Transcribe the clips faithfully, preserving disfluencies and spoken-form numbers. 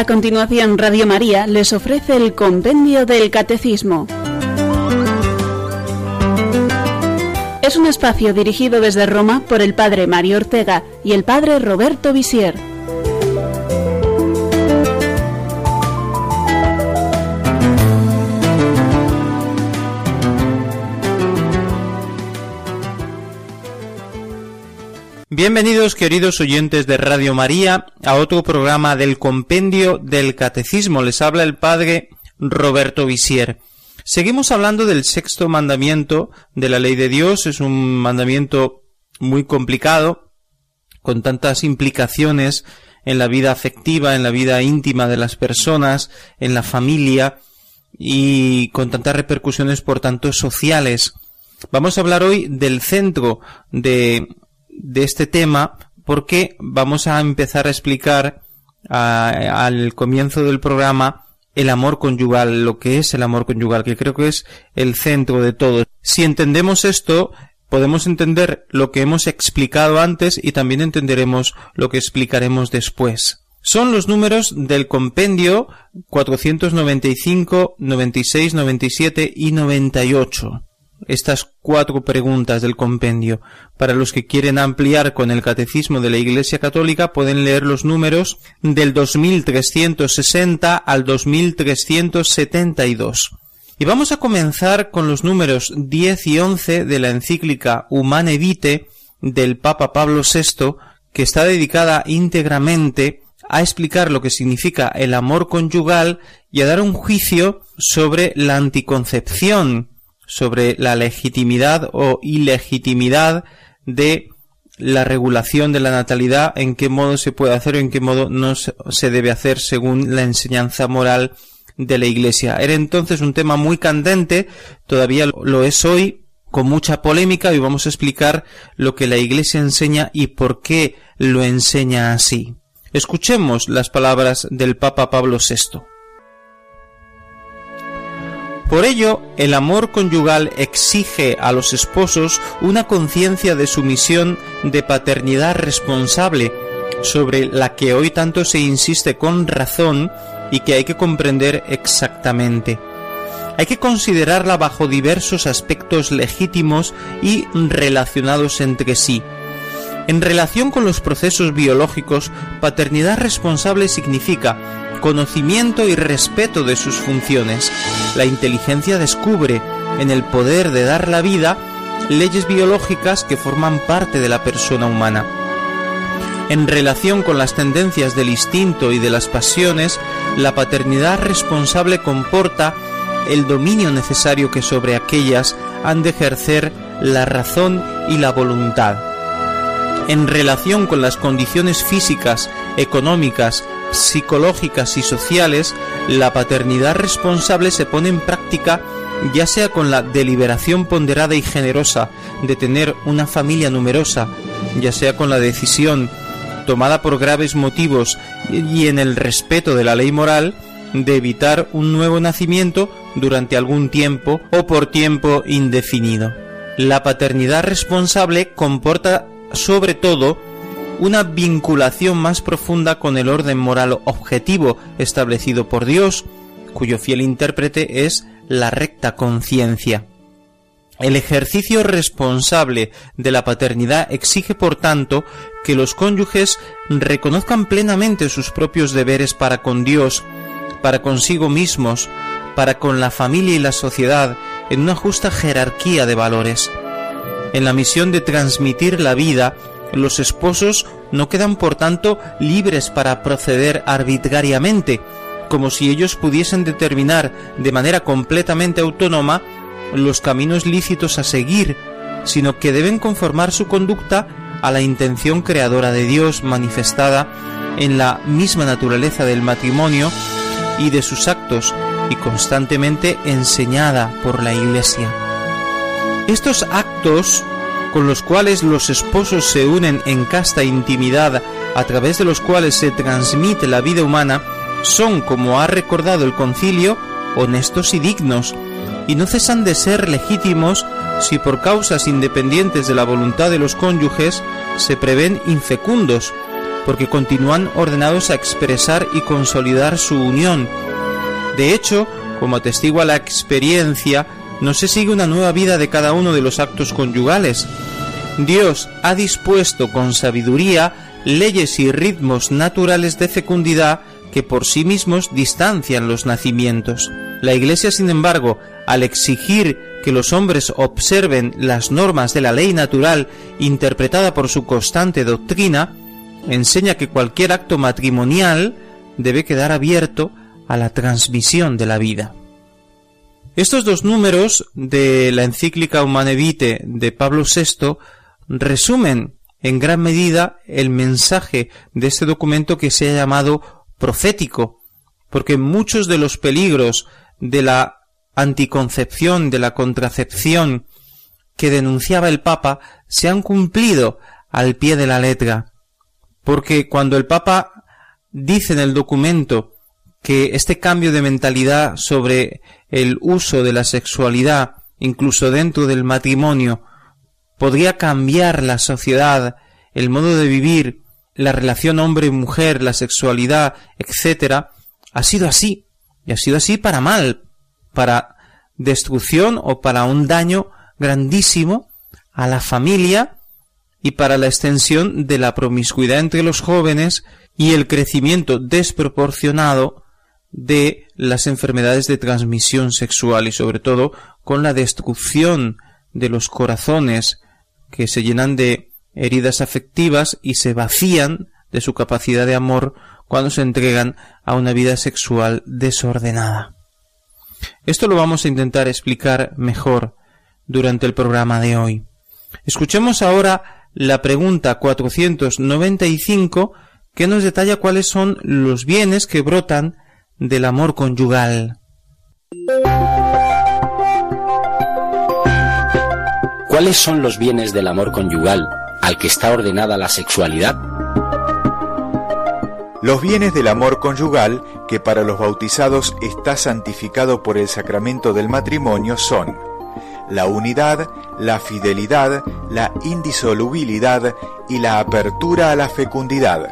continuación, Radio María les ofrece el Compendio del Catecismo. Es un espacio dirigido desde Roma por el Padre Mario Ortega y el Padre Roberto Visier. Bienvenidos, queridos oyentes de Radio María, a otro programa del Compendio del Catecismo. Les habla el Padre Roberto Visier. Seguimos hablando del sexto mandamiento de la ley de Dios. Es un mandamiento muy complicado, con tantas implicaciones en la vida afectiva, en la vida íntima de las personas, en la familia, y con tantas repercusiones, por tanto, sociales. Vamos a hablar hoy del centro de... de este tema, porque vamos a empezar a explicar a, al comienzo del programa el amor conyugal, lo que es el amor conyugal, que creo que es el centro de todo. Si entendemos esto, podemos entender lo que hemos explicado antes y también entenderemos lo que explicaremos después. Son los números del compendio cuatrocientos noventa y cinco, noventa y seis, noventa y siete y noventa y ocho. Estas cuatro preguntas del compendio. Para los que quieren ampliar con el Catecismo de la Iglesia Católica, pueden leer los números del dos mil trescientos sesenta al dos mil trescientos setenta y dos. Y vamos a comenzar con los números diez y once de la encíclica Humanae Vitae del Papa Pablo sexto, que está dedicada íntegramente a explicar lo que significa el amor conyugal y a dar un juicio sobre la anticoncepción, sobre la legitimidad o ilegitimidad de la regulación de la natalidad, en qué modo se puede hacer o en qué modo no se debe hacer según la enseñanza moral de la Iglesia. Era entonces un tema muy candente, todavía lo es hoy, con mucha polémica, y vamos a explicar lo que la Iglesia enseña y por qué lo enseña así. Escuchemos las palabras del Papa Pablo sexto. Por ello, el amor conyugal exige a los esposos una conciencia de su misión de paternidad responsable, sobre la que hoy tanto se insiste con razón y que hay que comprender exactamente. Hay que considerarla bajo diversos aspectos legítimos y relacionados entre sí. En relación con los procesos biológicos, paternidad responsable significa conocimiento y respeto de sus funciones. La inteligencia descubre, en el poder de dar la vida, leyes biológicas que forman parte de la persona humana. En relación con las tendencias del instinto y de las pasiones, la paternidad responsable comporta el dominio necesario que sobre aquellas han de ejercer la razón y la voluntad. En relación con las condiciones físicas, económicas, psicológicas y sociales, la paternidad responsable se pone en práctica ya sea con la deliberación ponderada y generosa de tener una familia numerosa, ya sea con la decisión tomada por graves motivos y en el respeto de la ley moral de evitar un nuevo nacimiento durante algún tiempo o por tiempo indefinido. La paternidad responsable comporta sobre todo una vinculación más profunda con el orden moral objetivo establecido por Dios, cuyo fiel intérprete es la recta conciencia. El ejercicio responsable de la paternidad exige, por tanto, que los cónyuges reconozcan plenamente sus propios deberes para con Dios, para consigo mismos, para con la familia y la sociedad, en una justa jerarquía de valores. En la misión de transmitir la vida, los esposos no quedan, por tanto, libres para proceder arbitrariamente, como si ellos pudiesen determinar de manera completamente autónoma los caminos lícitos a seguir, sino que deben conformar su conducta a la intención creadora de Dios manifestada en la misma naturaleza del matrimonio y de sus actos, y constantemente enseñada por la Iglesia. Estos actos, con los cuales los esposos se unen en casta intimidad, a través de los cuales se transmite la vida humana, son, como ha recordado el concilio, honestos y dignos, y no cesan de ser legítimos si por causas independientes de la voluntad de los cónyuges se prevén infecundos, porque continúan ordenados a expresar y consolidar su unión. De hecho, como atestigua la experiencia, no se sigue una nueva vida de cada uno de los actos conyugales. Dios ha dispuesto con sabiduría leyes y ritmos naturales de fecundidad que por sí mismos distancian los nacimientos. La Iglesia, sin embargo, al exigir que los hombres observen las normas de la ley natural interpretada por su constante doctrina, enseña que cualquier acto matrimonial debe quedar abierto a la transmisión de la vida. Estos dos números de la encíclica Humanae Vitae de Pablo sexto resumen en gran medida el mensaje de este documento que se ha llamado profético, porque muchos de los peligros de la anticoncepción, de la contracepción que denunciaba el Papa se han cumplido al pie de la letra, porque cuando el Papa dice en el documento que este cambio de mentalidad sobre el uso de la sexualidad, incluso dentro del matrimonio, podría cambiar la sociedad, el modo de vivir, la relación hombre-mujer, la sexualidad, etcétera, ha sido así, y ha sido así para mal, para destrucción o para un daño grandísimo a la familia y para la extensión de la promiscuidad entre los jóvenes y el crecimiento desproporcionado de las enfermedades de transmisión sexual, y sobre todo con la destrucción de los corazones que se llenan de heridas afectivas y se vacían de su capacidad de amor cuando se entregan a una vida sexual desordenada. Esto lo vamos a intentar explicar mejor durante el programa de hoy. Escuchemos ahora la pregunta cuatrocientos noventa y cinco, que nos detalla cuáles son los bienes que brotan del amor conyugal. ¿Cuáles son los bienes del amor conyugal al que está ordenada la sexualidad? Los bienes del amor conyugal, que para los bautizados está santificado por el sacramento del matrimonio, son la unidad, la fidelidad, la indisolubilidad y la apertura a la fecundidad.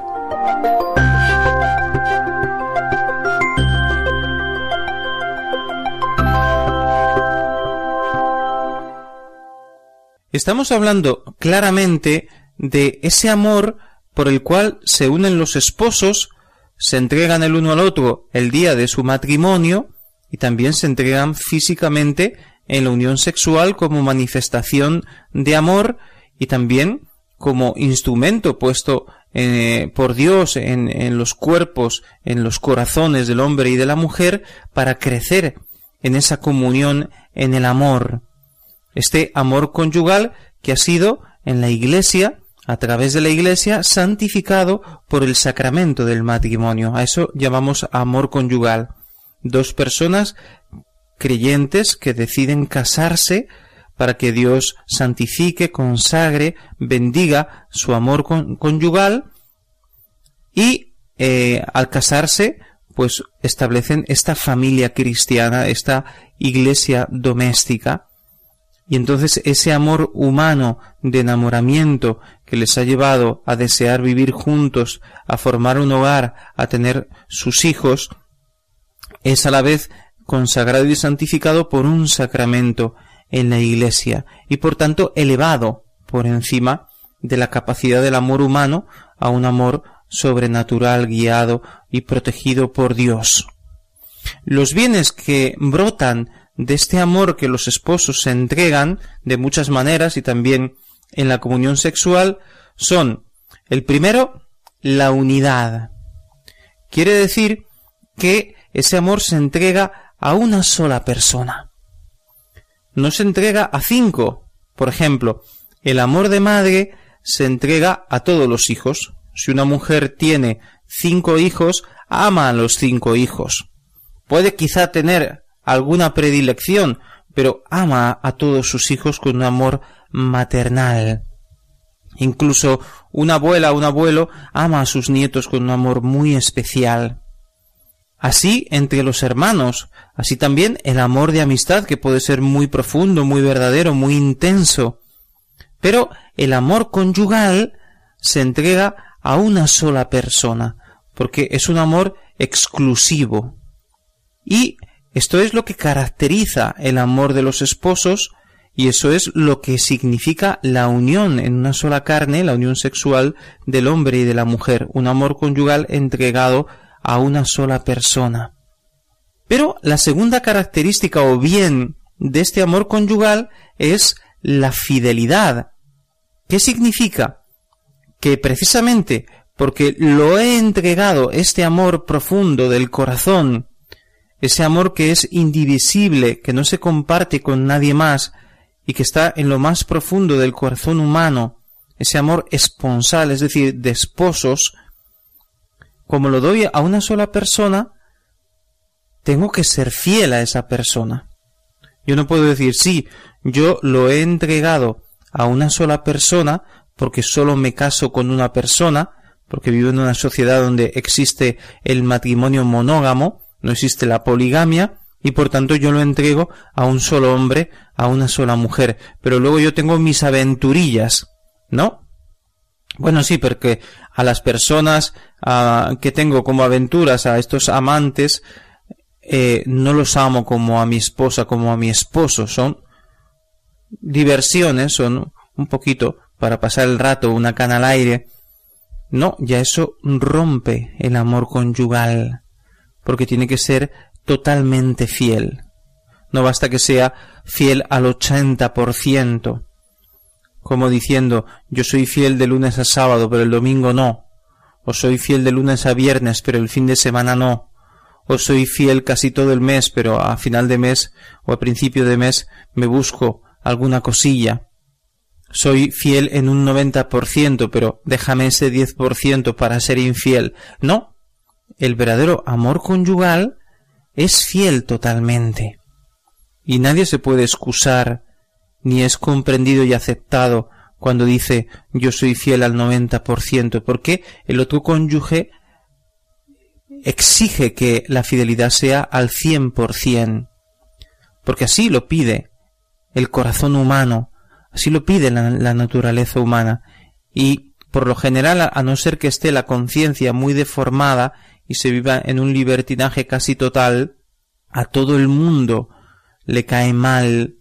Estamos hablando claramente de ese amor por el cual se unen los esposos, se entregan el uno al otro el día de su matrimonio y también se entregan físicamente en la unión sexual como manifestación de amor y también como instrumento puesto eh, por Dios en, en los cuerpos, en los corazones del hombre y de la mujer para crecer en esa comunión en el amor. Este amor conyugal que ha sido en la Iglesia, a través de la Iglesia, santificado por el sacramento del matrimonio. A eso llamamos amor conyugal. Dos personas creyentes que deciden casarse para que Dios santifique, consagre, bendiga su amor con, conyugal y eh, al casarse pues establecen esta familia cristiana, esta iglesia doméstica. Y entonces ese amor humano de enamoramiento que les ha llevado a desear vivir juntos, a formar un hogar, a tener sus hijos, es a la vez consagrado y santificado por un sacramento en la Iglesia y por tanto elevado por encima de la capacidad del amor humano a un amor sobrenatural, guiado y protegido por Dios. Los bienes que brotan de este amor que los esposos se entregan de muchas maneras y también en la comunión sexual son, el primero, la unidad. Quiere decir que ese amor se entrega a una sola persona. No se entrega a cinco. Por ejemplo, el amor de madre se entrega a todos los hijos. Si una mujer tiene cinco hijos, ama a los cinco hijos. Puede quizá tener alguna predilección, pero ama a todos sus hijos con un amor maternal. Incluso una abuela o un abuelo ama a sus nietos con un amor muy especial. Así entre los hermanos, así también el amor de amistad, que puede ser muy profundo, muy verdadero, muy intenso. Pero el amor conyugal se entrega a una sola persona, porque es un amor exclusivo. Y esto es lo que caracteriza el amor de los esposos, y eso es lo que significa la unión en una sola carne, la unión sexual del hombre y de la mujer, un amor conyugal entregado a una sola persona. Pero la segunda característica o bien de este amor conyugal es la fidelidad. ¿Qué significa? Que precisamente porque lo he entregado, este amor profundo del corazón, ese amor que es indivisible, que no se comparte con nadie más y que está en lo más profundo del corazón humano, ese amor esponsal, es decir, de esposos, como lo doy a una sola persona, tengo que ser fiel a esa persona. Yo no puedo decir, sí, yo lo he entregado a una sola persona porque solo me caso con una persona, porque vivo en una sociedad donde existe el matrimonio monógamo, no existe la poligamia, y por tanto yo lo entrego a un solo hombre, a una sola mujer. Pero luego yo tengo mis aventurillas, ¿no? Bueno, sí, porque a las personas uh, que tengo como aventuras, a estos amantes, eh, no los amo como a mi esposa, como a mi esposo. Son diversiones, son un poquito para pasar el rato, una cana al aire. No, ya eso rompe el amor conyugal, porque tiene que ser totalmente fiel. No basta que sea fiel al ochenta por ciento, como diciendo, yo soy fiel de lunes a sábado, pero el domingo no. O soy fiel de lunes a viernes, pero el fin de semana no. O soy fiel casi todo el mes, pero a final de mes o a principio de mes me busco alguna cosilla. Soy fiel en un noventa por ciento, pero déjame ese diez por ciento para ser infiel. No, el verdadero amor conyugal es fiel totalmente. Y nadie se puede excusar, ni es comprendido y aceptado cuando dice yo soy fiel al noventa por ciento, porque el otro cónyuge exige que la fidelidad sea al cien por ciento, porque así lo pide el corazón humano, así lo pide la, la naturaleza humana, y por lo general, a, a no ser que esté la conciencia muy deformada y se viva en un libertinaje casi total, a todo el mundo le cae mal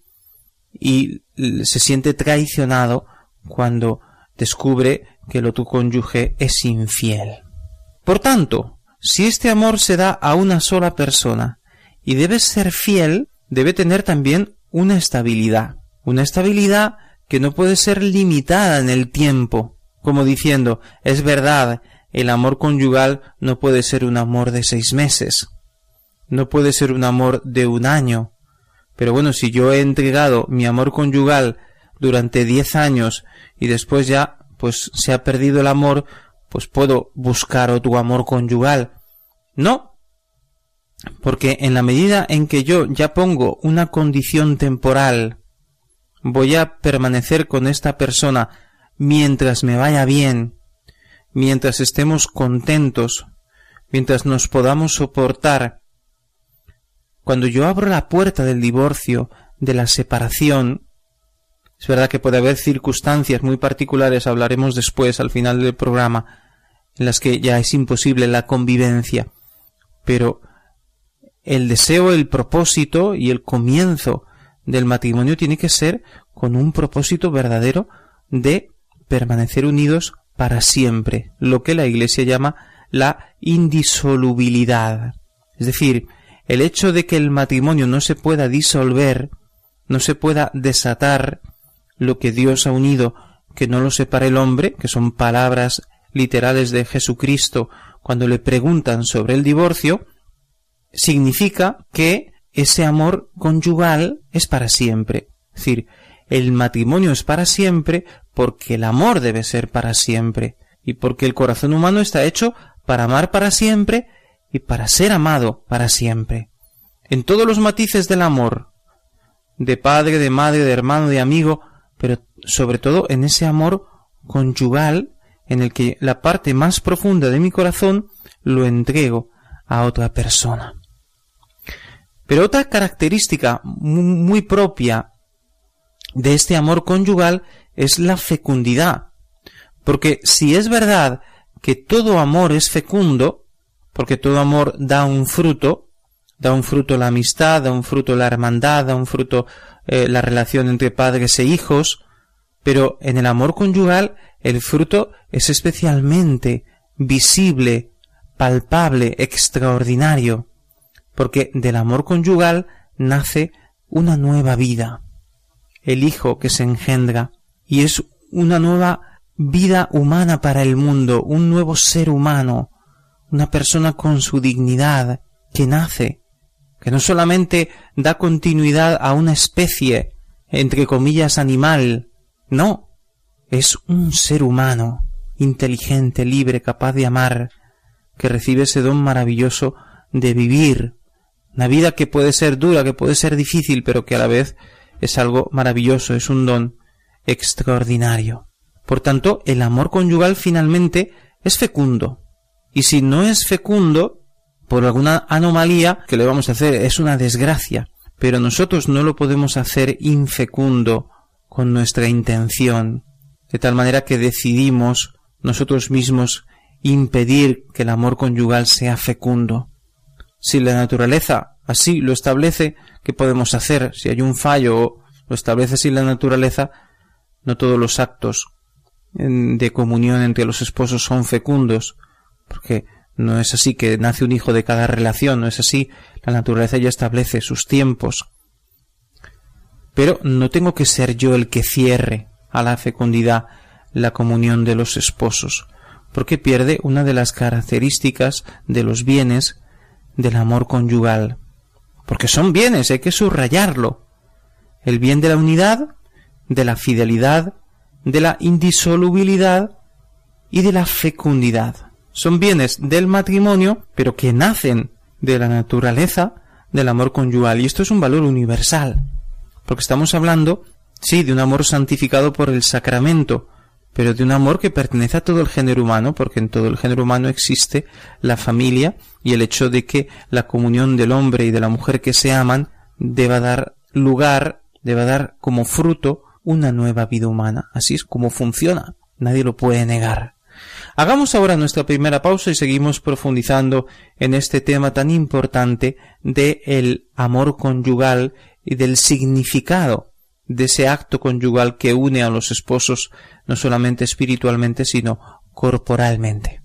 y se siente traicionado cuando descubre que el otro cónyuge es infiel. Por tanto, si este amor se da a una sola persona y debe ser fiel, debe tener también una estabilidad. Una estabilidad que no puede ser limitada en el tiempo, como diciendo, es verdad, el amor conyugal no puede ser un amor de seis meses, no puede ser un amor de un año, pero bueno, si yo he entregado mi amor conyugal durante diez años y después ya pues se ha perdido el amor, pues puedo buscar otro amor conyugal. No, porque en la medida en que yo ya pongo una condición temporal, voy a permanecer con esta persona mientras me vaya bien, mientras estemos contentos, mientras nos podamos soportar. Cuando yo abro la puerta del divorcio, de la separación, es verdad que puede haber circunstancias muy particulares, hablaremos después al final del programa, en las que ya es imposible la convivencia, pero el deseo, el propósito y el comienzo del matrimonio tiene que ser con un propósito verdadero de permanecer unidos para siempre, lo que la Iglesia llama la indisolubilidad. Es decir, el hecho de que el matrimonio no se pueda disolver, no se pueda desatar, lo que Dios ha unido, que no lo separe el hombre, que son palabras literales de Jesucristo cuando le preguntan sobre el divorcio, significa que ese amor conyugal es para siempre. Es decir, el matrimonio es para siempre porque el amor debe ser para siempre y porque el corazón humano está hecho para amar para siempre y para ser amado para siempre. En todos los matices del amor, de padre, de madre, de hermano, de amigo, pero sobre todo en ese amor conyugal en el que la parte más profunda de mi corazón lo entrego a otra persona. Pero otra característica muy propia de este amor conyugal es la fecundidad, porque si es verdad que todo amor es fecundo, porque todo amor da un fruto, da un fruto la amistad, da un fruto la hermandad, da un fruto eh, la relación entre padres e hijos, pero en el amor conyugal el fruto es especialmente visible, palpable, extraordinario, porque del amor conyugal nace una nueva vida, el hijo que se engendra, y es una nueva vida humana para el mundo, un nuevo ser humano, una persona con su dignidad que nace, que no solamente da continuidad a una especie, entre comillas, animal, no, es un ser humano, inteligente, libre, capaz de amar, que recibe ese don maravilloso de vivir, una vida que puede ser dura, que puede ser difícil, pero que a la vez es algo maravilloso, es un don extraordinario. Por tanto, el amor conyugal finalmente es fecundo. Y si no es fecundo, por alguna anomalía, ¿qué le vamos a hacer? Es una desgracia. Pero nosotros no lo podemos hacer infecundo con nuestra intención, de tal manera que decidimos nosotros mismos impedir que el amor conyugal sea fecundo. Si la naturaleza así lo establece, ¿qué podemos hacer? Si hay un fallo o lo establece así la naturaleza, no todos los actos de comunión entre los esposos son fecundos, porque no es así que nace un hijo de cada relación, no es así, la naturaleza ya establece sus tiempos. Pero no tengo que ser yo el que cierre a la fecundidad la comunión de los esposos, porque pierde una de las características de los bienes del amor conyugal, porque son bienes, hay que subrayarlo, el bien de la unidad, de la fidelidad, de la indisolubilidad y de la fecundidad. Son bienes del matrimonio, pero que nacen de la naturaleza del amor conyugal. Y esto es un valor universal, porque estamos hablando, sí, de un amor santificado por el sacramento, pero de un amor que pertenece a todo el género humano, porque en todo el género humano existe la familia y el hecho de que la comunión del hombre y de la mujer que se aman deba dar lugar, deba dar como fruto una nueva vida humana. Así es como funciona, nadie lo puede negar. Hagamos ahora nuestra primera pausa y seguimos profundizando en este tema tan importante del amor conyugal y del significado de ese acto conyugal que une a los esposos no solamente espiritualmente sino corporalmente.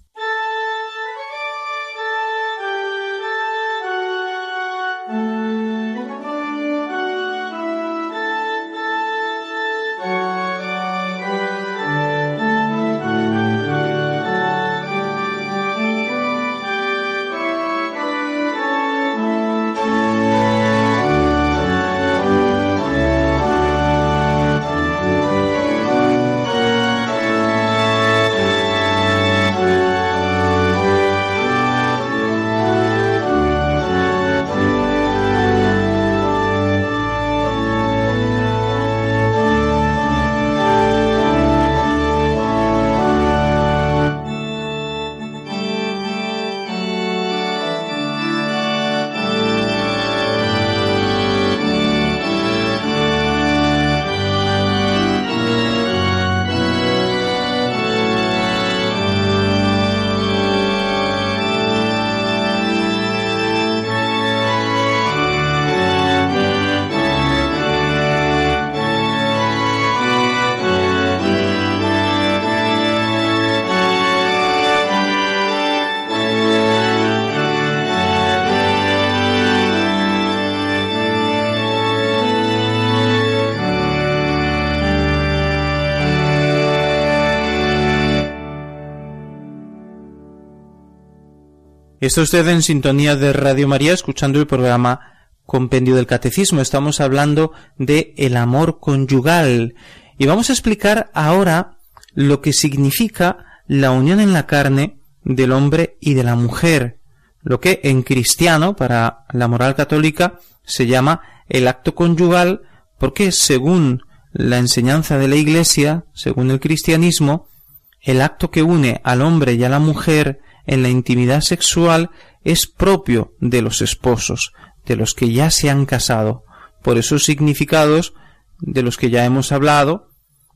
Está usted en sintonía de Radio María escuchando el programa Compendio del Catecismo. Estamos hablando de el amor conyugal y vamos a explicar ahora lo que significa la unión en la carne del hombre y de la mujer, lo que en cristiano, para la moral católica, se llama el acto conyugal, porque según la enseñanza de la Iglesia, según el cristianismo, el acto que une al hombre y a la mujer en la intimidad sexual es propio de los esposos, de los que ya se han casado, por esos significados de los que ya hemos hablado,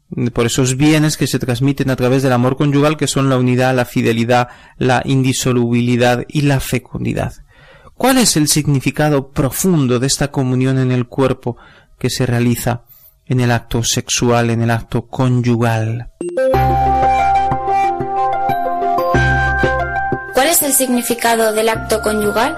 por esos bienes que se transmiten a través del amor conyugal, que son la unidad, la fidelidad, la indisolubilidad y la fecundidad. ¿Cuál es el significado profundo de esta comunión en el cuerpo que se realiza en el acto sexual, en el acto conyugal? ¿Cuál es el significado del acto conyugal?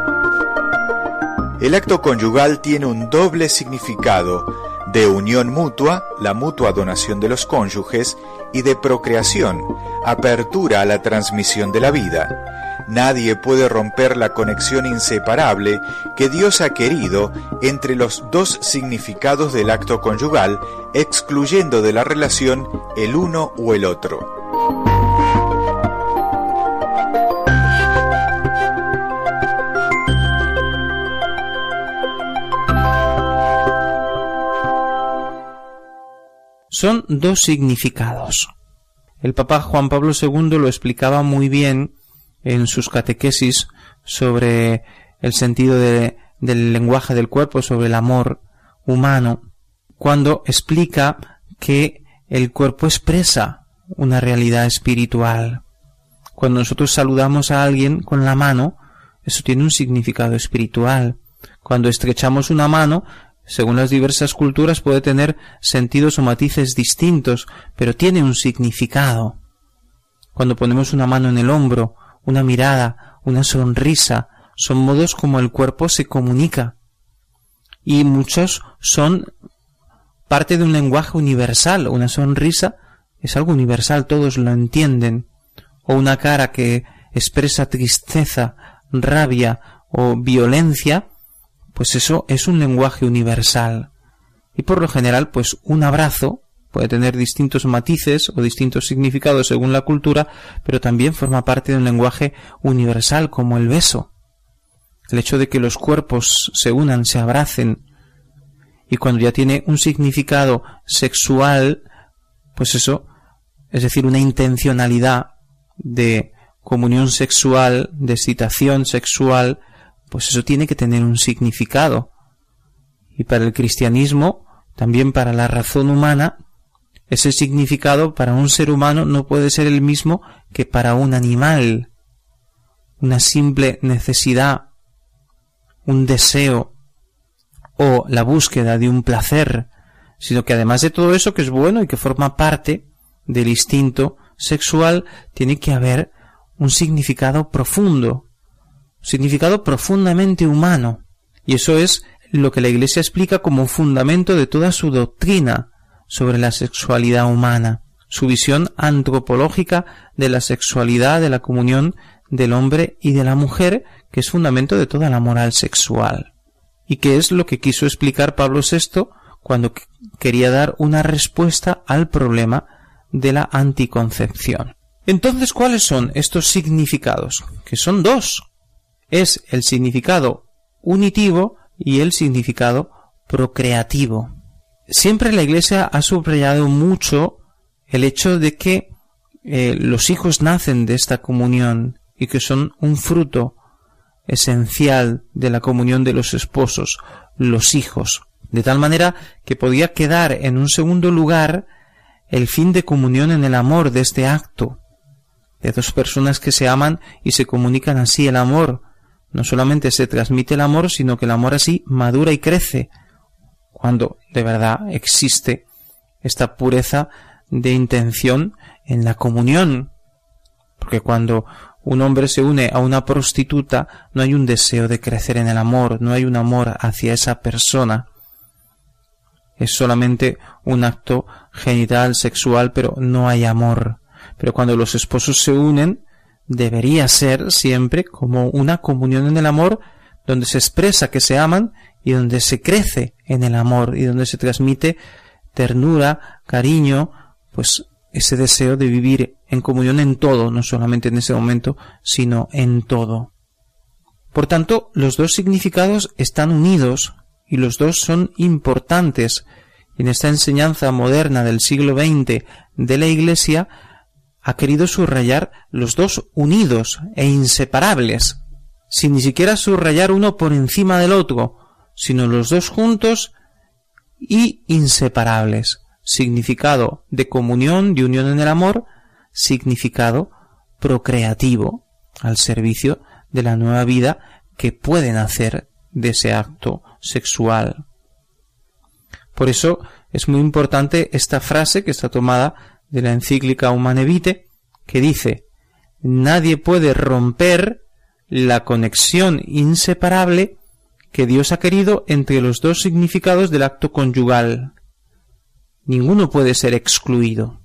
El acto conyugal tiene un doble significado: de unión mutua, la mutua donación de los cónyuges, y de procreación, apertura a la transmisión de la vida. Nadie puede romper la conexión inseparable que Dios ha querido entre los dos significados del acto conyugal, excluyendo de la relación el uno o el otro. Son dos significados. El Papa Juan Pablo segundo lo explicaba muy bien en sus catequesis sobre el sentido de, del lenguaje del cuerpo, sobre el amor humano, cuando explica que el cuerpo expresa una realidad espiritual. Cuando nosotros saludamos a alguien con la mano, eso tiene un significado espiritual. Cuando estrechamos una mano, según las diversas culturas, puede tener sentidos o matices distintos, pero tiene un significado. Cuando ponemos una mano en el hombro, una mirada, una sonrisa, son modos como el cuerpo se comunica. Y muchos son parte de un lenguaje universal. Una sonrisa es algo universal, todos lo entienden. O una cara que expresa tristeza, rabia o violencia, pues eso es un lenguaje universal. Y por lo general, pues un abrazo puede tener distintos matices o distintos significados según la cultura, pero también forma parte de un lenguaje universal, como el beso. El hecho de que los cuerpos se unan, se abracen, y cuando ya tiene un significado sexual, pues eso, es decir, una intencionalidad de comunión sexual, de excitación sexual, pues eso tiene que tener un significado. Y para el cristianismo, también para la razón humana, ese significado para un ser humano no puede ser el mismo que para un animal. Una simple necesidad, un deseo o la búsqueda de un placer, sino que además de todo eso, que es bueno y que forma parte del instinto sexual, tiene que haber un significado profundo, un significado profundamente humano. Y eso es lo que la Iglesia explica como fundamento de toda su doctrina sobre la sexualidad humana, su visión antropológica de la sexualidad, de la comunión del hombre y de la mujer, que es fundamento de toda la moral sexual. Y que es lo que quiso explicar Pablo sexto cuando quería dar una respuesta al problema de la anticoncepción. Entonces, ¿cuáles son estos significados? Que son dos. Es el significado unitivo y el significado procreativo. Siempre la Iglesia ha subrayado mucho el hecho de que eh, los hijos nacen de esta comunión y que son un fruto esencial de la comunión de los esposos, los hijos, de tal manera que podía quedar en un segundo lugar el fin de comunión en el amor de este acto, de dos personas que se aman y se comunican así el amor. No solamente se transmite el amor, sino que el amor así madura y crece, cuando de verdad existe esta pureza de intención en la comunión. Porque cuando un hombre se une a una prostituta, no hay un deseo de crecer en el amor, no hay un amor hacia esa persona. Es solamente un acto genital, sexual, pero no hay amor. Pero cuando los esposos se unen, debería ser siempre como una comunión en el amor, donde se expresa que se aman y donde se crece en el amor y donde se transmite ternura, cariño, pues ese deseo de vivir en comunión en todo, no solamente en ese momento, sino en todo. Por tanto, los dos significados están unidos y los dos son importantes. En esta enseñanza moderna del siglo veinte de la Iglesia ha querido subrayar los dos unidos e inseparables, sin ni siquiera subrayar uno por encima del otro, sino los dos juntos y inseparables, significado de comunión, de unión en el amor, significado procreativo, al servicio de la nueva vida que pueden hacer de ese acto sexual. Por eso es muy importante esta frase que está tomada de la encíclica Humanae Vitae, que dice: nadie puede romper la conexión inseparable que Dios ha querido entre los dos significados del acto conyugal. Ninguno puede ser excluido.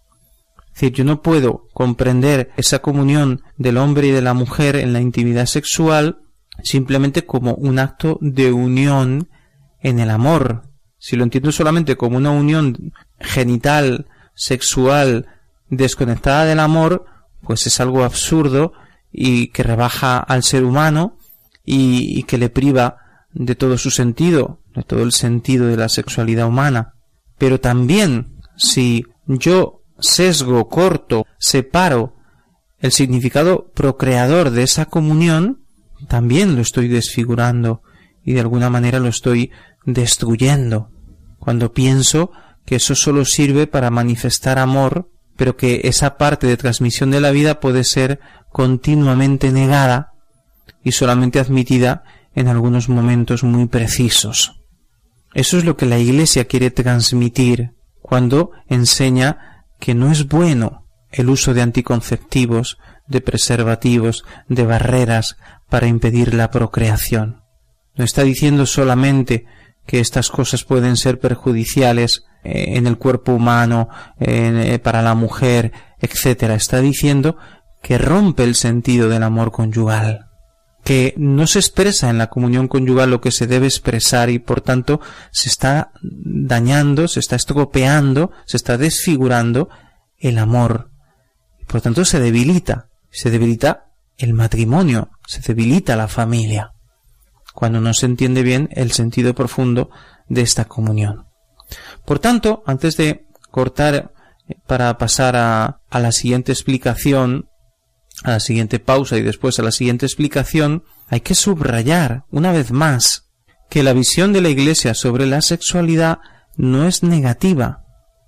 Es decir, yo no puedo comprender esa comunión del hombre y de la mujer en la intimidad sexual simplemente como un acto de unión en el amor. Si lo entiendo solamente como una unión genital, sexual, desconectada del amor, pues es algo absurdo y que rebaja al ser humano y, y que le priva de todo su sentido, de todo el sentido de la sexualidad humana. Pero también, si yo sesgo, corto, separo el significado procreador de esa comunión, también lo estoy desfigurando y de alguna manera lo estoy destruyendo. Cuando pienso que eso solo sirve para manifestar amor, pero que esa parte de transmisión de la vida puede ser continuamente negada y solamente admitida en algunos momentos muy precisos. Eso es lo que la Iglesia quiere transmitir cuando enseña que no es bueno el uso de anticonceptivos, de preservativos, de barreras para impedir la procreación. No está diciendo solamente que estas cosas pueden ser perjudiciales eh, en el cuerpo humano, eh, para la mujer, etcétera. Está diciendo que rompe el sentido del amor conyugal, que no se expresa en la comunión conyugal lo que se debe expresar y por tanto se está dañando, se está estropeando, se está desfigurando el amor. Por tanto se debilita, se debilita el matrimonio, se debilita la familia, cuando no se entiende bien el sentido profundo de esta comunión. Por tanto, antes de cortar para pasar a, a la siguiente explicación, a la siguiente pausa y después a la siguiente explicación, hay que subrayar una vez más que la visión de la Iglesia sobre la sexualidad no es negativa,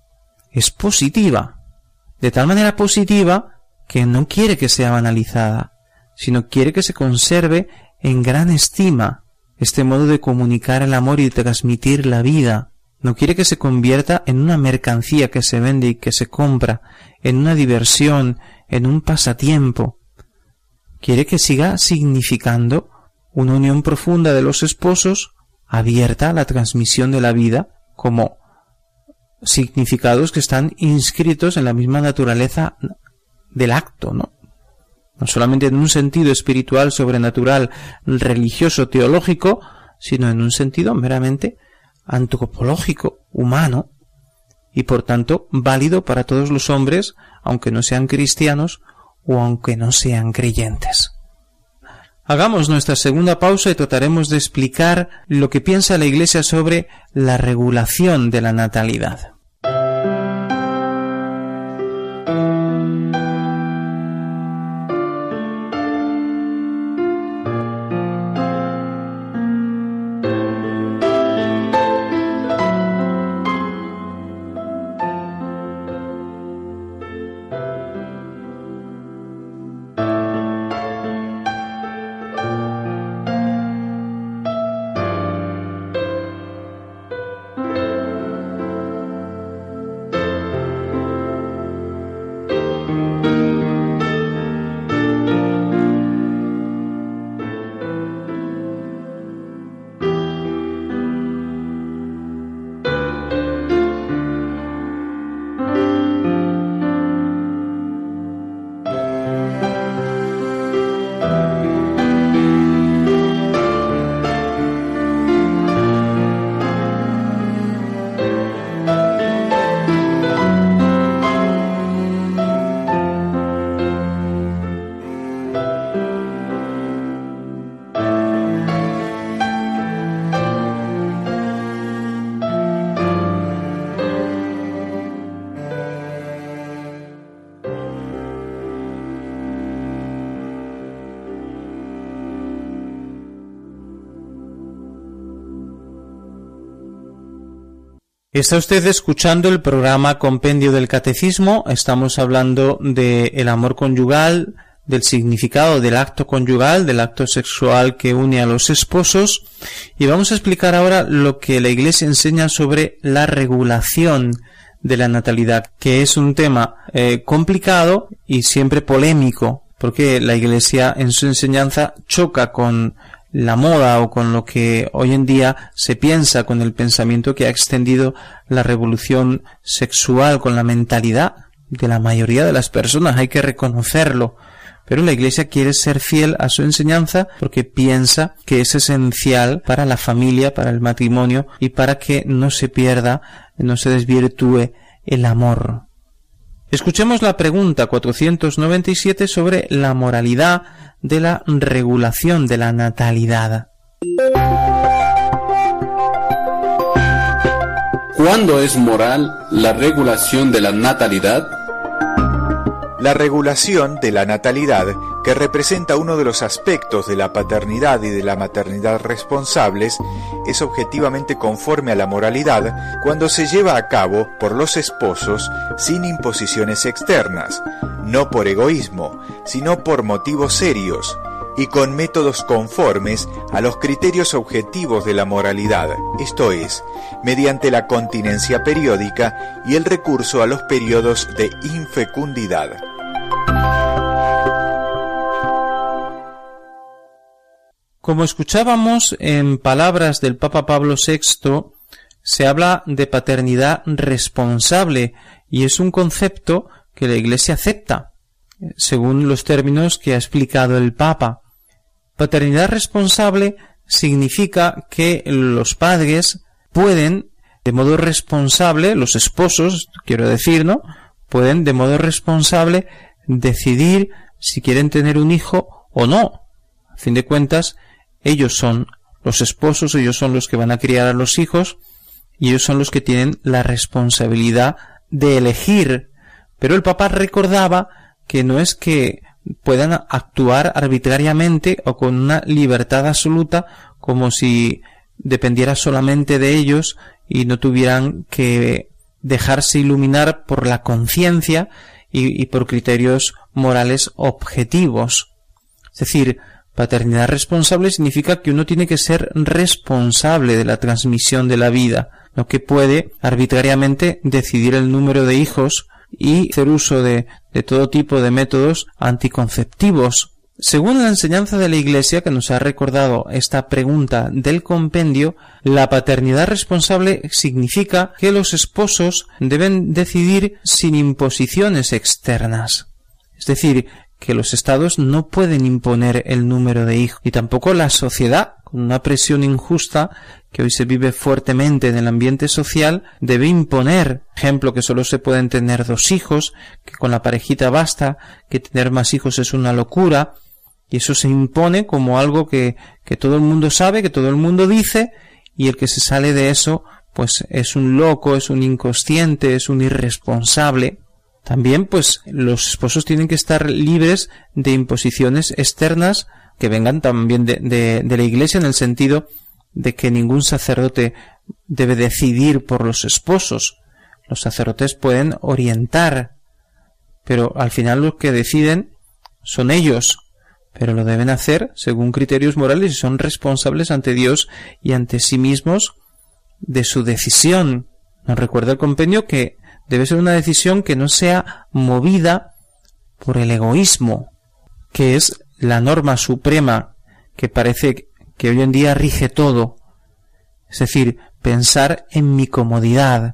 es positiva, de tal manera positiva que no quiere que sea banalizada, sino quiere que se conserve en gran estima este modo de comunicar el amor y de transmitir la vida. No quiere que se convierta en una mercancía que se vende y que se compra, en una diversión, en un pasatiempo. Quiere que siga significando una unión profunda de los esposos, abierta a la transmisión de la vida, como significados que están inscritos en la misma naturaleza del acto, ¿no? No solamente en un sentido espiritual, sobrenatural, religioso, teológico, sino en un sentido meramente antropológico, humano, y por tanto válido para todos los hombres, aunque no sean cristianos o aunque no sean creyentes. Hagamos nuestra segunda pausa y trataremos de explicar lo que piensa la Iglesia sobre la regulación de la natalidad. Está usted escuchando el programa Compendio del Catecismo. Estamos hablando del amor conyugal, del significado del acto conyugal, del acto sexual que une a los esposos, y vamos a explicar ahora lo que la Iglesia enseña sobre la regulación de la natalidad, que es un tema eh, complicado y siempre polémico, porque la Iglesia en su enseñanza choca con la moda o con lo que hoy en día se piensa, con el pensamiento que ha extendido la revolución sexual, con la mentalidad de la mayoría de las personas, hay que reconocerlo. Pero la Iglesia quiere ser fiel a su enseñanza porque piensa que es esencial para la familia, para el matrimonio y para que no se pierda, no se desvirtúe el amor. Escuchemos la pregunta cuatrocientos noventa y siete sobre la moralidad de la regulación de la natalidad. ¿Cuándo es moral la regulación de la natalidad? La regulación de la natalidad, que representa uno de los aspectos de la paternidad y de la maternidad responsables, es objetivamente conforme a la moralidad cuando se lleva a cabo por los esposos sin imposiciones externas, no por egoísmo, sino por motivos serios, y con métodos conformes a los criterios objetivos de la moralidad, esto es, mediante la continencia periódica y el recurso a los periodos de infecundidad. Como escuchábamos en palabras del Papa Pablo sexto, se habla de paternidad responsable y es un concepto que la Iglesia acepta, según los términos que ha explicado el Papa. Paternidad responsable significa que los padres pueden, de modo responsable, los esposos, quiero decir, ¿no?, pueden de modo responsable decidir si quieren tener un hijo o no. A fin de cuentas, ellos son los esposos, ellos son los que van a criar a los hijos y ellos son los que tienen la responsabilidad de elegir. Pero el Papa recordaba que no es que puedan actuar arbitrariamente o con una libertad absoluta como si dependiera solamente de ellos y no tuvieran que dejarse iluminar por la conciencia y, y por criterios morales objetivos. Es decir, paternidad responsable significa que uno tiene que ser responsable de la transmisión de la vida, no que puede arbitrariamente decidir el número de hijos y hacer uso de, de todo tipo de métodos anticonceptivos. Según la enseñanza de la Iglesia, que nos ha recordado esta pregunta del compendio, la paternidad responsable significa que los esposos deben decidir sin imposiciones externas. Es decir, que los estados no pueden imponer el número de hijos, y tampoco la sociedad, con una presión injusta que hoy se vive fuertemente en el ambiente social, debe imponer, por ejemplo, que solo se pueden tener dos hijos, que con la parejita basta, que tener más hijos es una locura, y eso se impone como algo que, que todo el mundo sabe, que todo el mundo dice, y el que se sale de eso, pues es un loco, es un inconsciente, es un irresponsable. También, pues, los esposos tienen que estar libres de imposiciones externas que vengan también de, de, de la Iglesia, en el sentido de que ningún sacerdote debe decidir por los esposos. Los sacerdotes pueden orientar, pero al final los que deciden son ellos, pero lo deben hacer según criterios morales y son responsables ante Dios y ante sí mismos de su decisión. Nos recuerda el compendio que debe ser una decisión que no sea movida por el egoísmo, que es la norma suprema que parece que hoy en día rige todo. Es decir, pensar en mi comodidad.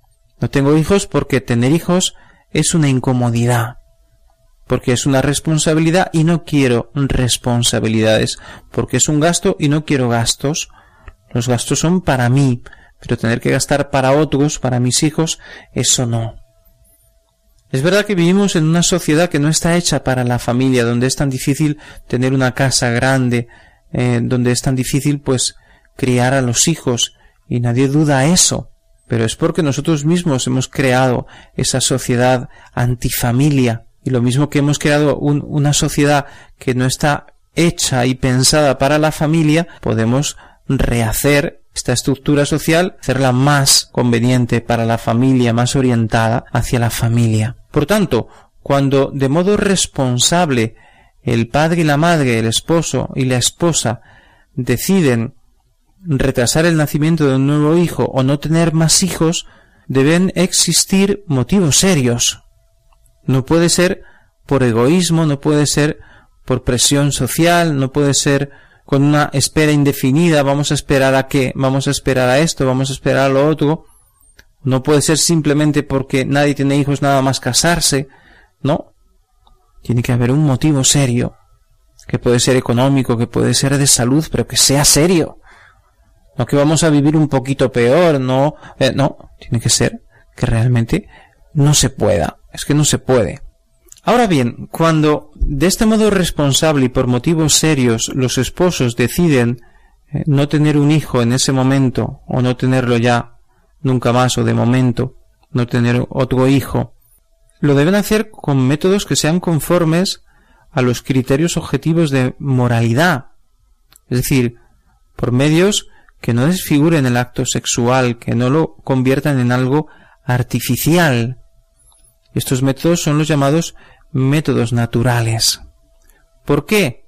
No tengo hijos porque tener hijos es una incomodidad, porque es una responsabilidad y no quiero responsabilidades, porque es un gasto y no quiero gastos. Los gastos son para mí, pero tener que gastar para otros, para mis hijos, eso no. Es verdad que vivimos en una sociedad que no está hecha para la familia, donde es tan difícil tener una casa grande, eh, donde es tan difícil, pues, criar a los hijos, y nadie duda eso, pero es porque nosotros mismos hemos creado esa sociedad antifamilia, y lo mismo que hemos creado un, una sociedad que no está hecha y pensada para la familia, podemos rehacer esta estructura social, hacerla más conveniente para la familia, más orientada hacia la familia. Por tanto, cuando de modo responsable el padre y la madre, el esposo y la esposa deciden retrasar el nacimiento de un nuevo hijo o no tener más hijos, deben existir motivos serios. No puede ser por egoísmo, no puede ser por presión social, no puede ser con una espera indefinida, vamos a esperar a qué, vamos a esperar a esto, vamos a esperar a lo otro. No puede ser simplemente porque nadie tiene hijos nada más casarse, no. Tiene que haber un motivo serio, que puede ser económico, que puede ser de salud, pero que sea serio. No que vamos a vivir un poquito peor, no, eh, no, tiene que ser que realmente no se pueda, es que no se puede. Ahora bien, cuando de este modo responsable y por motivos serios los esposos deciden eh, no tener un hijo en ese momento, o no tenerlo ya nunca más, o de momento no tener otro hijo, lo deben hacer con métodos que sean conformes a los criterios objetivos de moralidad, es decir, por medios que no desfiguren el acto sexual, que no lo conviertan en algo artificial. Estos métodos son los llamados métodos naturales. ¿Por qué?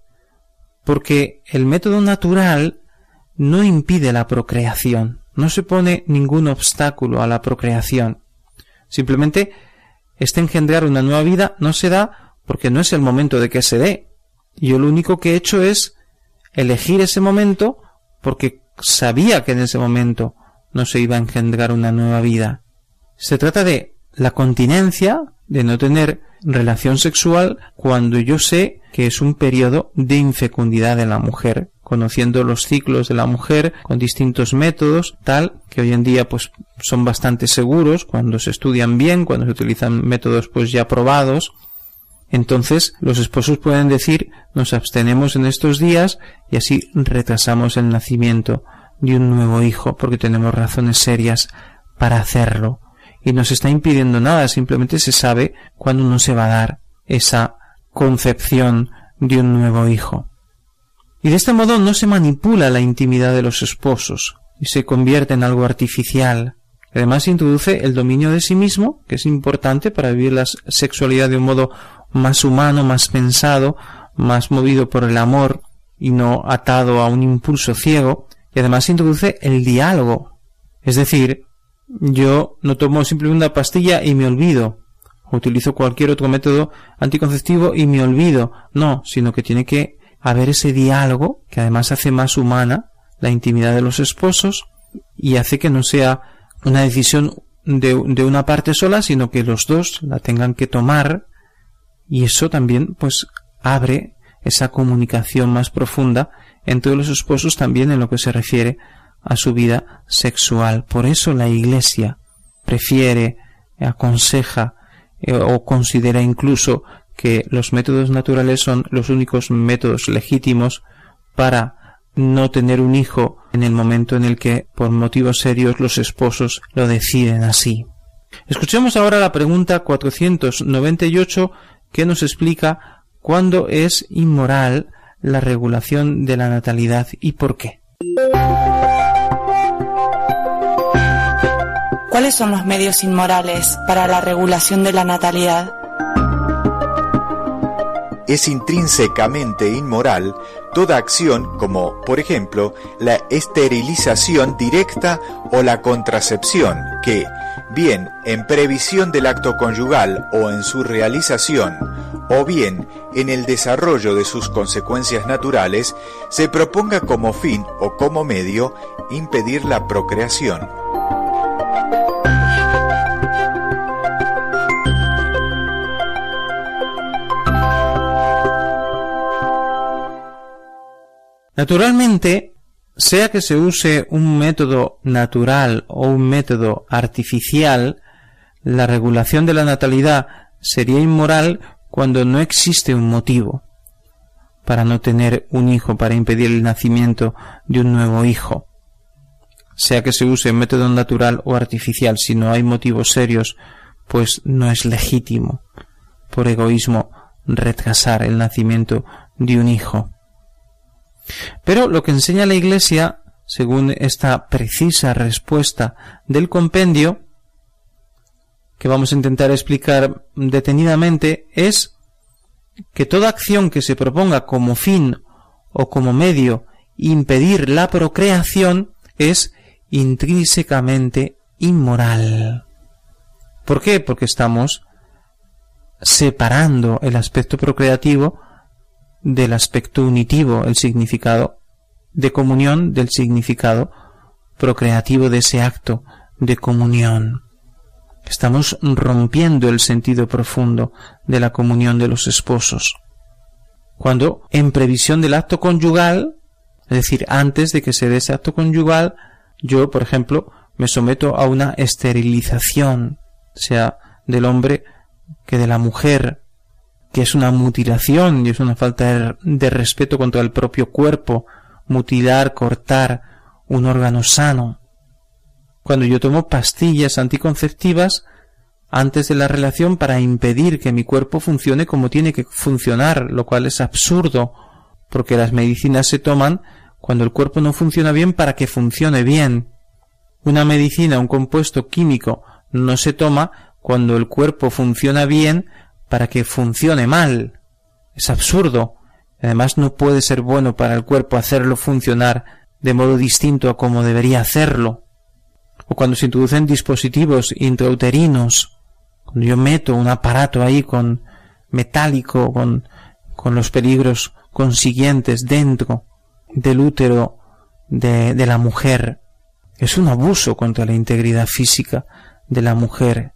Porque el método natural no impide la procreación, no se pone ningún obstáculo a la procreación. Simplemente este engendrar una nueva vida no se da porque no es el momento de que se dé. Yo lo único que he hecho es elegir ese momento porque sabía que en ese momento no se iba a engendrar una nueva vida. Se trata de la continencia, de no tener relación sexual cuando yo sé que es un periodo de infecundidad de la mujer, conociendo los ciclos de la mujer con distintos métodos, tal que hoy en día pues son bastante seguros cuando se estudian bien, cuando se utilizan métodos pues ya probados. Entonces los esposos pueden decir, nos abstenemos en estos días y así retrasamos el nacimiento de un nuevo hijo porque tenemos razones serias para hacerlo. Y no se está impidiendo nada, simplemente se sabe cuándo no se va a dar esa concepción de un nuevo hijo. Y de este modo no se manipula la intimidad de los esposos y se convierte en algo artificial. Además se introduce el dominio de sí mismo, que es importante para vivir la sexualidad de un modo más humano, más pensado, más movido por el amor y no atado a un impulso ciego. Y además se introduce el diálogo, es decir, yo no tomo simplemente una pastilla y me olvido, o utilizo cualquier otro método anticonceptivo y me olvido. No, sino que tiene que haber ese diálogo que además hace más humana la intimidad de los esposos y hace que no sea una decisión de, de una parte sola, sino que los dos la tengan que tomar, y eso también pues abre esa comunicación más profunda entre los esposos también en lo que se refiere a su vida sexual. Por eso la Iglesia prefiere, aconseja eh, o considera incluso que los métodos naturales son los únicos métodos legítimos para no tener un hijo en el momento en el que por motivos serios los esposos lo deciden así. Escuchemos ahora la pregunta cuatrocientos noventa y ocho que nos explica cuándo es inmoral la regulación de la natalidad y por qué. ¿Cuáles son los medios inmorales para la regulación de la natalidad? Es intrínsecamente inmoral toda acción como, por ejemplo, la esterilización directa o la contracepción, que, bien en previsión del acto conyugal o en su realización, o bien en el desarrollo de sus consecuencias naturales, se proponga como fin o como medio impedir la procreación. Naturalmente, sea que se use un método natural o un método artificial, la regulación de la natalidad sería inmoral cuando no existe un motivo para no tener un hijo, para impedir el nacimiento de un nuevo hijo. Sea que se use método natural o artificial, si no hay motivos serios, pues no es legítimo, por egoísmo, retrasar el nacimiento de un hijo. Pero lo que enseña la Iglesia según esta precisa respuesta del compendio, que vamos a intentar explicar detenidamente, es que toda acción que se proponga como fin o como medio impedir la procreación es intrínsecamente inmoral. ¿Por qué? Porque estamos separando el aspecto procreativo del aspecto unitivo, el significado de comunión del significado procreativo de ese acto de comunión. Estamos rompiendo el sentido profundo de la comunión de los esposos. Cuando, en previsión del acto conyugal, es decir, antes de que se dé ese acto conyugal, yo, por ejemplo, me someto a una esterilización, sea del hombre que de la mujer, que es una mutilación y es una falta de respeto contra el propio cuerpo, mutilar, cortar un órgano sano. Cuando yo tomo pastillas anticonceptivas antes de la relación para impedir que mi cuerpo funcione como tiene que funcionar, lo cual es absurdo, porque las medicinas se toman cuando el cuerpo no funciona bien para que funcione bien. Una medicina, un compuesto químico, no se toma cuando el cuerpo funciona bien para que funcione mal. Es absurdo. Además, no puede ser bueno para el cuerpo hacerlo funcionar de modo distinto a como debería hacerlo. O cuando se introducen dispositivos intrauterinos, cuando yo meto un aparato ahí con metálico, con, con los peligros consiguientes dentro del útero de, de la mujer, es un abuso contra la integridad física de la mujer.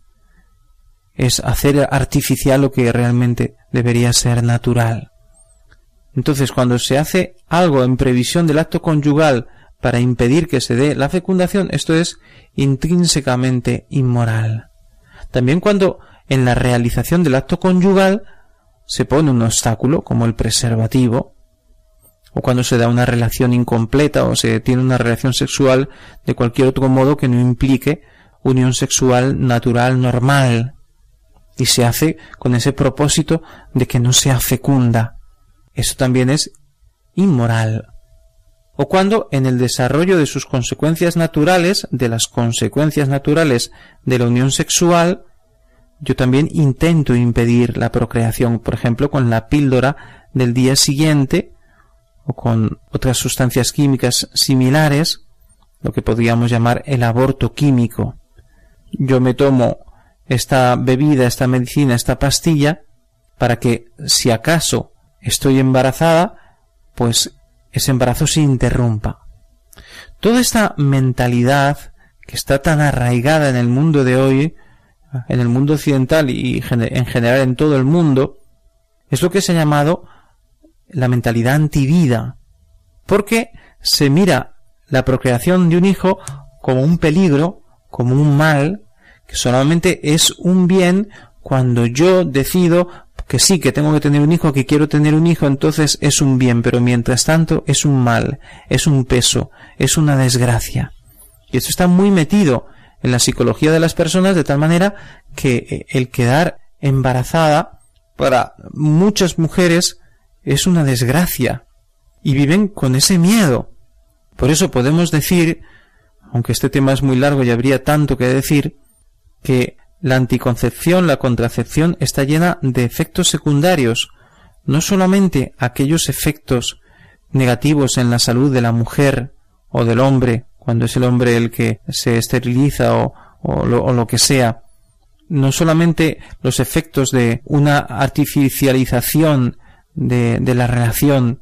Es hacer artificial lo que realmente debería ser natural. Entonces, cuando se hace algo en previsión del acto conyugal para impedir que se dé la fecundación, esto es intrínsecamente inmoral. También cuando en la realización del acto conyugal se pone un obstáculo, como el preservativo, o cuando se da una relación incompleta o se tiene una relación sexual de cualquier otro modo que no implique unión sexual natural normal, y se hace con ese propósito de que no sea fecunda. Eso también es inmoral. O cuando en el desarrollo de sus consecuencias naturales, de las consecuencias naturales de la unión sexual, yo también intento impedir la procreación, por ejemplo, con la píldora del día siguiente o con otras sustancias químicas similares, lo que podríamos llamar el aborto químico. Yo me tomo esta bebida, esta medicina, esta pastilla, para que si acaso estoy embarazada, pues ese embarazo se interrumpa. Toda esta mentalidad que está tan arraigada en el mundo de hoy, en el mundo occidental y en general en todo el mundo, es lo que se ha llamado la mentalidad antivida, porque se mira la procreación de un hijo como un peligro, como un mal, que solamente es un bien cuando yo decido que sí, que tengo que tener un hijo, que quiero tener un hijo, entonces es un bien, pero mientras tanto es un mal, es un peso, es una desgracia. Y esto está muy metido en la psicología de las personas, de tal manera que el quedar embarazada para muchas mujeres es una desgracia y viven con ese miedo. Por eso podemos decir, aunque este tema es muy largo y habría tanto que decir, que la anticoncepción, la contracepción, está llena de efectos secundarios, no solamente aquellos efectos negativos en la salud de la mujer o del hombre, cuando es el hombre el que se esteriliza o, o, lo, o lo que sea, no solamente los efectos de una artificialización de, de la relación,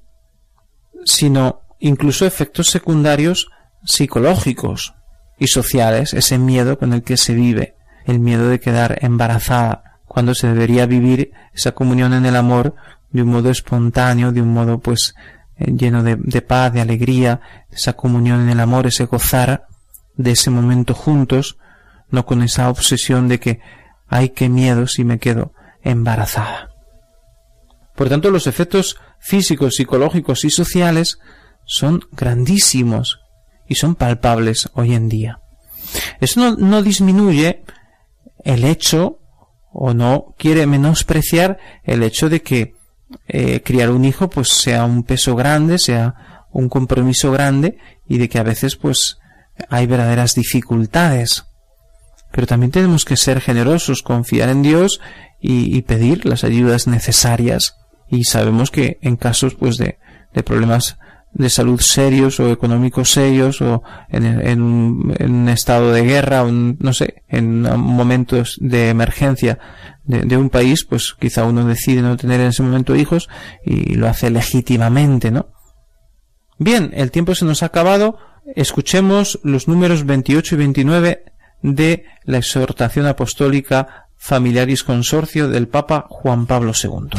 sino incluso efectos secundarios psicológicos y sociales, ese miedo con el que se vive, el miedo de quedar embarazada, cuando se debería vivir esa comunión en el amor de un modo espontáneo, de un modo pues eh, lleno de, de paz, de alegría, esa comunión en el amor, ese gozar de ese momento juntos, no con esa obsesión de que ay, qué miedo si me quedo embarazada. Por tanto, los efectos físicos, psicológicos y sociales son grandísimos y son palpables hoy en día. Eso no, no disminuye el hecho, o no quiere menospreciar el hecho de que eh, criar un hijo pues sea un peso grande, sea un compromiso grande y de que a veces pues hay verdaderas dificultades. Pero también tenemos que ser generosos, confiar en Dios y, y pedir las ayudas necesarias. Y sabemos que en casos pues de, de problemas de salud serios o económicos serios o en, en, un, en un estado de guerra o en, no sé, en momentos de emergencia de, de un país, pues quizá uno decide no tener en ese momento hijos y lo hace legítimamente, ¿no? Bien, el tiempo se nos ha acabado. Escuchemos los números veintiocho y veintinueve de la exhortación apostólica Familiaris Consortio del Papa Juan Pablo segundo.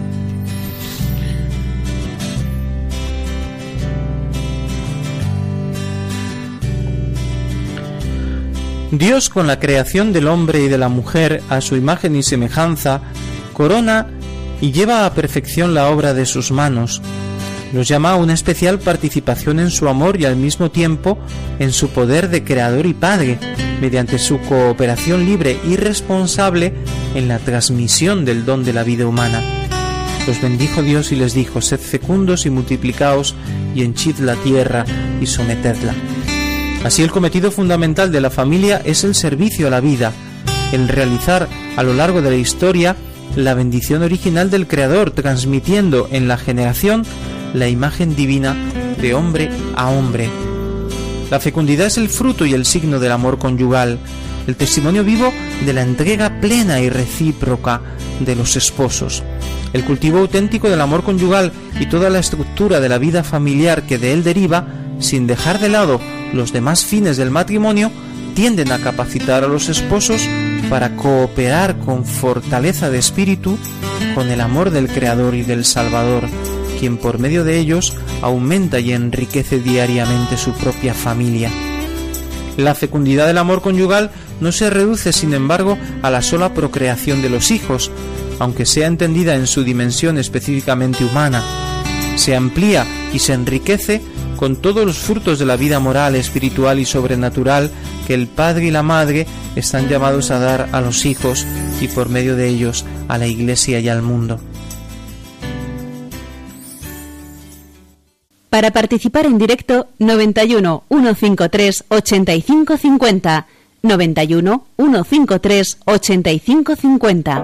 Dios, con la creación del hombre y de la mujer a su imagen y semejanza, corona y lleva a perfección la obra de sus manos. Los llama a una especial participación en su amor y al mismo tiempo en su poder de creador y padre, mediante su cooperación libre y responsable en la transmisión del don de la vida humana. Los bendijo Dios y les dijo: sed fecundos y multiplicaos y henchid la tierra y sometedla. Así, el cometido fundamental de la familia es el servicio a la vida, el realizar a lo largo de la historia la bendición original del Creador, transmitiendo en la generación la imagen divina de hombre a hombre. La fecundidad es el fruto y el signo del amor conyugal, el testimonio vivo de la entrega plena y recíproca de los esposos. El cultivo auténtico del amor conyugal y toda la estructura de la vida familiar que de él deriva, sin dejar de lado los demás fines del matrimonio, tienden a capacitar a los esposos para cooperar con fortaleza de espíritu con el amor del Creador y del Salvador, quien por medio de ellos aumenta y enriquece diariamente su propia familia. La fecundidad del amor conyugal no se reduce, sin embargo, a la sola procreación de los hijos, aunque sea entendida en su dimensión específicamente humana. Se amplía y se enriquece con todos los frutos de la vida moral, espiritual y sobrenatural que el padre y la madre están llamados a dar a los hijos y por medio de ellos a la Iglesia y al mundo. Para participar en directo, noventa y uno, ciento cincuenta y tres, ochenta y cinco cincuenta, noventa y uno, ciento cincuenta y tres, ochenta y cinco cincuenta.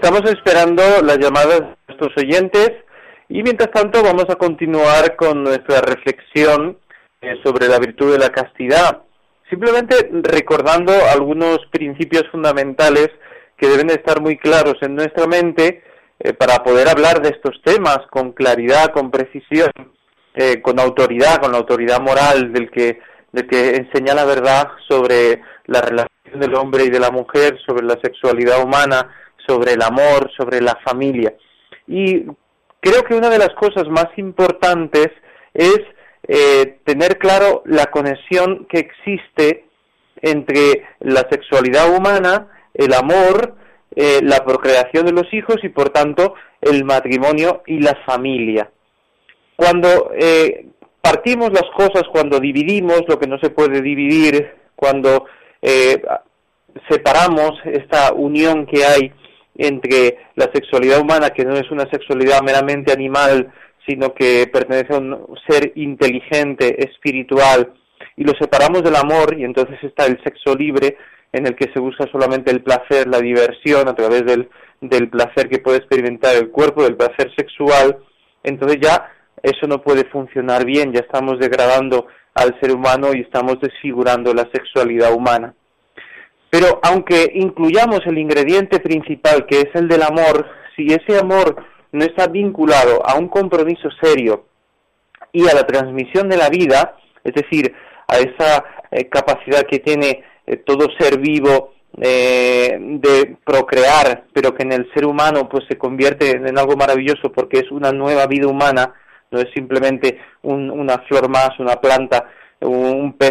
estamos esperando las llamadas de nuestros oyentes y mientras tanto vamos a continuar con nuestra reflexión eh, sobre la virtud de la castidad, simplemente recordando algunos principios fundamentales que deben de estar muy claros en nuestra mente eh, para poder hablar de estos temas con claridad, con precisión, eh, con autoridad, con la autoridad moral del que, del que enseña la verdad sobre la relación del hombre y de la mujer, sobre la sexualidad humana, sobre el amor, sobre la familia. Y creo que una de las cosas más importantes es eh, tener claro la conexión que existe entre la sexualidad humana, el amor, eh, la procreación de los hijos y, por tanto, el matrimonio y la familia. Cuando eh, partimos las cosas, cuando dividimos lo que no se puede dividir, cuando eh, separamos esta unión que hay entre la sexualidad humana, que no es una sexualidad meramente animal, sino que pertenece a un ser inteligente, espiritual, y lo separamos del amor, y entonces está el sexo libre, en el que se busca solamente el placer, la diversión, a través del, del placer que puede experimentar el cuerpo, del placer sexual. Entonces ya eso no puede funcionar bien, ya estamos degradando al ser humano y estamos desfigurando la sexualidad humana. Pero aunque incluyamos el ingrediente principal, que es el del amor, si ese amor no está vinculado a un compromiso serio y a la transmisión de la vida, es decir, a esa eh, capacidad que tiene eh, todo ser vivo eh, de procrear, pero que en el ser humano pues se convierte en algo maravilloso porque es una nueva vida humana, no es simplemente un, una flor más, una planta, un pez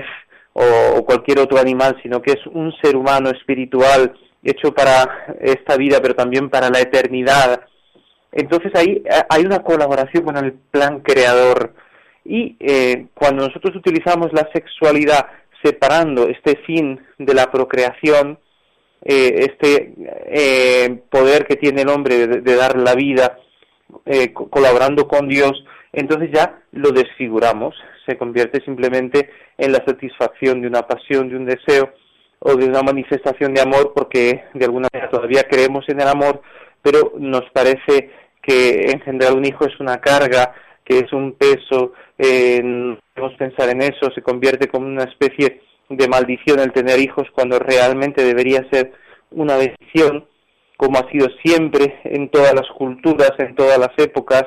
o cualquier otro animal, sino que es un ser humano espiritual hecho para esta vida, pero también para la eternidad. Entonces ahí hay una colaboración con el plan creador. Y eh, cuando nosotros utilizamos la sexualidad separando este fin de la procreación, eh, este eh, poder que tiene el hombre de, de dar la vida, eh, co- colaborando con Dios, entonces ya lo desfiguramos, se convierte simplemente en la satisfacción de una pasión, de un deseo o de una manifestación de amor, porque de alguna manera todavía creemos en el amor, pero nos parece que engendrar un hijo es una carga, que es un peso, eh, no podemos pensar en eso, se convierte como una especie de maldición el tener hijos cuando realmente debería ser una bendición, como ha sido siempre en todas las culturas, en todas las épocas,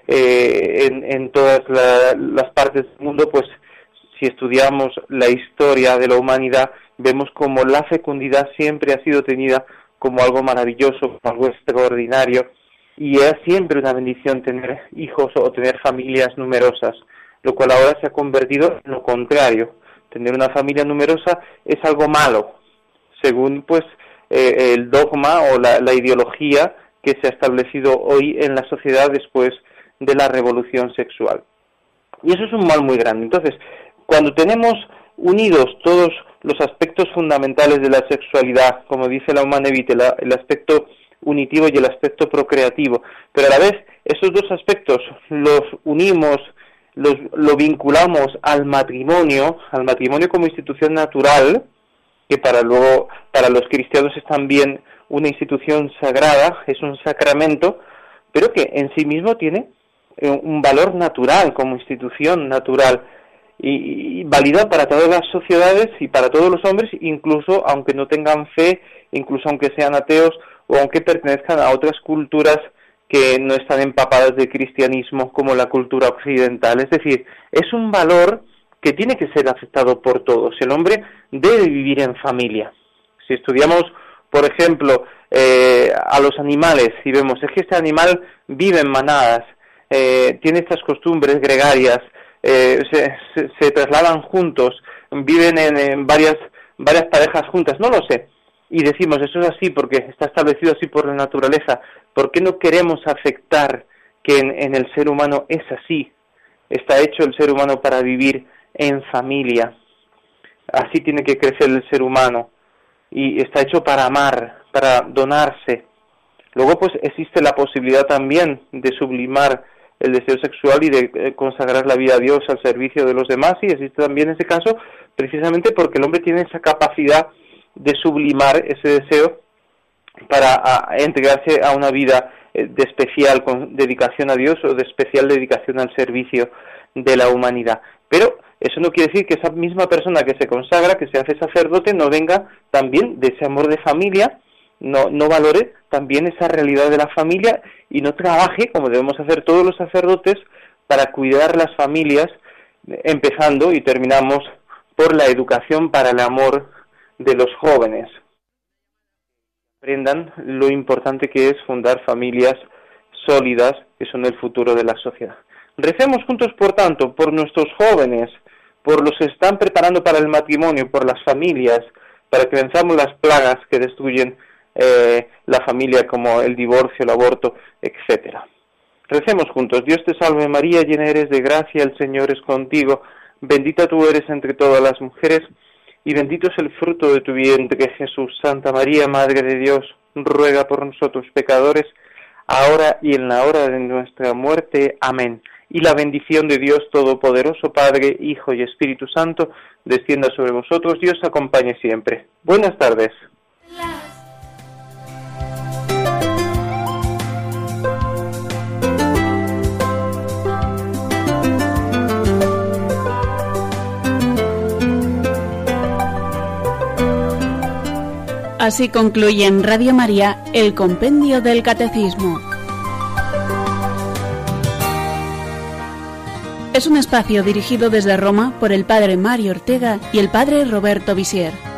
eh, en, en todas la, las partes del mundo. Pues si estudiamos la historia de la humanidad, vemos como la fecundidad siempre ha sido tenida como algo maravilloso, como algo extraordinario, y es siempre una bendición tener hijos o tener familias numerosas, lo cual ahora se ha convertido en lo contrario. Tener una familia numerosa es algo malo, según pues eh, el dogma o la, la ideología que se ha establecido hoy en la sociedad después de la revolución sexual. Y eso es un mal muy grande. Entonces, cuando tenemos unidos todos los aspectos fundamentales de la sexualidad, como dice la Humane Vitae, la, el aspecto unitivo y el aspecto procreativo, pero a la vez esos dos aspectos los unimos, los, lo vinculamos al matrimonio, al matrimonio como institución natural, que para luego para los cristianos es también una institución sagrada, es un sacramento, pero que en sí mismo tiene un valor natural como institución natural y, y válida para todas las sociedades y para todos los hombres, incluso aunque no tengan fe, incluso aunque sean ateos o aunque pertenezcan a otras culturas que no están empapadas de cristianismo como la cultura occidental. Es decir, es un valor que tiene que ser aceptado por todos. El hombre debe vivir en familia. Si estudiamos, por ejemplo, eh, a los animales y vemos, es que este animal vive en manadas, eh, tiene estas costumbres gregarias, eh, se, se, se trasladan juntos, viven en, en varias, varias parejas juntas, no lo sé. Y decimos, eso es así porque está establecido así por la naturaleza. ¿Por qué no queremos aceptar que en, en el ser humano es así? Está hecho el ser humano para vivir en familia. Así tiene que crecer el ser humano. Y está hecho para amar, para donarse. Luego pues existe la posibilidad también de sublimar el deseo sexual y de eh, consagrar la vida a Dios al servicio de los demás. Y existe también ese caso precisamente porque el hombre tiene esa capacidad de sublimar ese deseo para a, entregarse a una vida de especial con dedicación a Dios o de especial dedicación al servicio de la humanidad. Pero eso no quiere decir que esa misma persona que se consagra, que se hace sacerdote, no venga también de ese amor de familia, no, no valore también esa realidad de la familia y no trabaje, como debemos hacer todos los sacerdotes, para cuidar las familias, empezando y terminamos por la educación para el amor de los jóvenes. Aprendan lo importante que es fundar familias sólidas, que son el futuro de la sociedad. Recemos juntos, por tanto, por nuestros jóvenes, por los que están preparando para el matrimonio, por las familias, para que venzamos las plagas que destruyen eh, la familia, como el divorcio, el aborto, etcétera. Recemos juntos. Dios te salve María, llena eres de gracia, el Señor es contigo, bendita tú eres entre todas las mujeres, y bendito es el fruto de tu vientre, Jesús. Santa María, Madre de Dios, ruega por nosotros pecadores, ahora y en la hora de nuestra muerte. Amén. Y la bendición de Dios Todopoderoso, Padre, Hijo y Espíritu Santo, descienda sobre vosotros. Dios acompañe siempre. Buenas tardes. Así concluye en Radio María el Compendio del Catecismo. Es un espacio dirigido desde Roma por el Padre Mario Ortega y el Padre Roberto Visier.